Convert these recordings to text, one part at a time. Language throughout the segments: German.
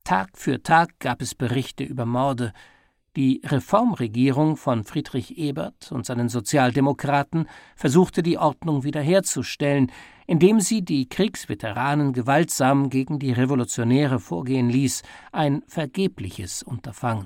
Tag für Tag gab es Berichte über Morde. Die Reformregierung von Friedrich Ebert und seinen Sozialdemokraten versuchte die Ordnung wiederherzustellen, indem sie die Kriegsveteranen gewaltsam gegen die Revolutionäre vorgehen ließ, ein vergebliches Unterfangen.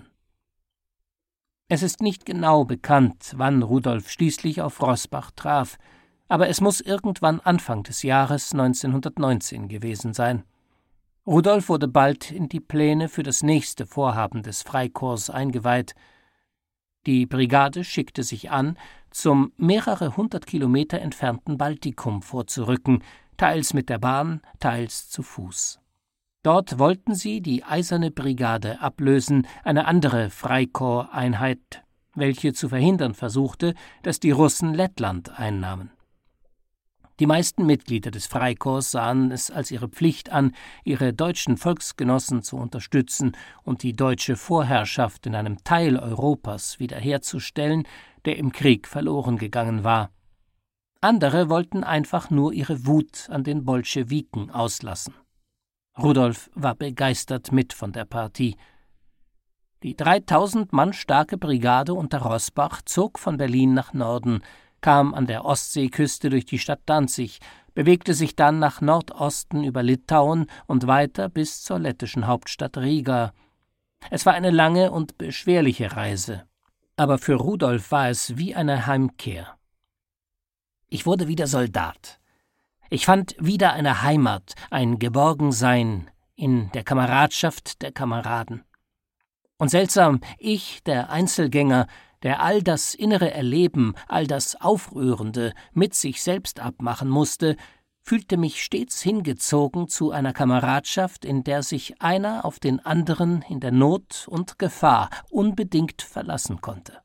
Es ist nicht genau bekannt, wann Rudolf schließlich auf Roßbach traf, aber es muss irgendwann Anfang des Jahres 1919 gewesen sein. Rudolf wurde bald in die Pläne für das nächste Vorhaben des Freikorps eingeweiht. Die Brigade schickte sich an, zum mehrere hundert Kilometer entfernten Baltikum vorzurücken, teils mit der Bahn, teils zu Fuß. Dort wollten sie die Eiserne Brigade ablösen, eine andere Freikorps-Einheit, welche zu verhindern versuchte, dass die Russen Lettland einnahmen. Die meisten Mitglieder des Freikorps sahen es als ihre Pflicht an, ihre deutschen Volksgenossen zu unterstützen und die deutsche Vorherrschaft in einem Teil Europas wiederherzustellen, der im Krieg verloren gegangen war. Andere wollten einfach nur ihre Wut an den Bolschewiken auslassen. Rudolf war begeistert mit von der Partie. Die 3000 Mann starke Brigade unter Roßbach zog von Berlin nach Norden, kam an der Ostseeküste durch die Stadt Danzig, bewegte sich dann nach Nordosten über Litauen und weiter bis zur lettischen Hauptstadt Riga. Es war eine lange und beschwerliche Reise, aber für Rudolf war es wie eine Heimkehr. Ich wurde wieder Soldat. Ich fand wieder eine Heimat, ein Geborgensein in der Kameradschaft der Kameraden. Und seltsam, ich, der Einzelgänger, der all das innere Erleben, all das Aufrührende mit sich selbst abmachen musste, fühlte mich stets hingezogen zu einer Kameradschaft, in der sich einer auf den anderen in der Not und Gefahr unbedingt verlassen konnte.